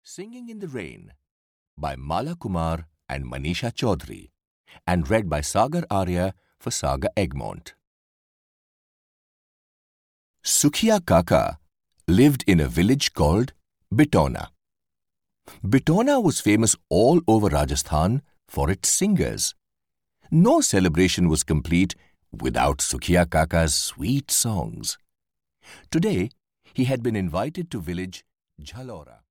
Singing in the Rain by Mala Kumar and Manisha Chaudhary, and read by Sagar Arya for Saga Egmont. Sukhiya Kaka lived in a village called Bitona. Bitona was famous all over Rajasthan for its singers. No celebration was complete without Sukhiya Kaka's sweet songs. Today, he had been invited to village Jhalora.